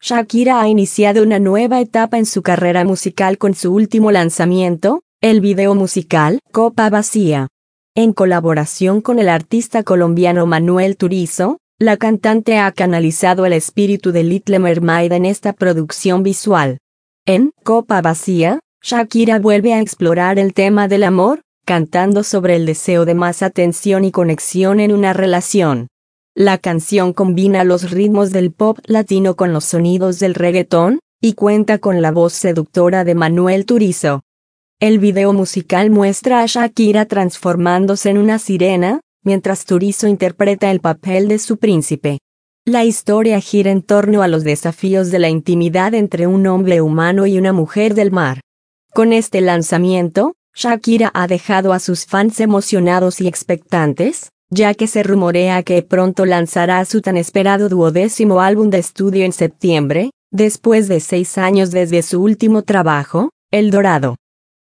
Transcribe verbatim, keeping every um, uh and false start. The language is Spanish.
Shakira ha iniciado una nueva etapa en su carrera musical con su último lanzamiento, el video musical Copa Vacía. En colaboración con el artista colombiano Manuel Turizo, la cantante ha canalizado el espíritu de Little Mermaid en esta producción visual. En Copa Vacía, Shakira vuelve a explorar el tema del amor, cantando sobre el deseo de más atención y conexión en una relación. La canción combina los ritmos del pop latino con los sonidos del reggaetón, y cuenta con la voz seductora de Manuel Turizo. El video musical muestra a Shakira transformándose en una sirena, mientras Turizo interpreta el papel de su príncipe. La historia gira en torno a los desafíos de la intimidad entre un hombre humano y una mujer del mar. Con este lanzamiento, Shakira ha dejado a sus fans emocionados y expectantes, ya que se rumorea que pronto lanzará su tan esperado duodécimo álbum de estudio en septiembre, después de seis años desde su último trabajo, El Dorado.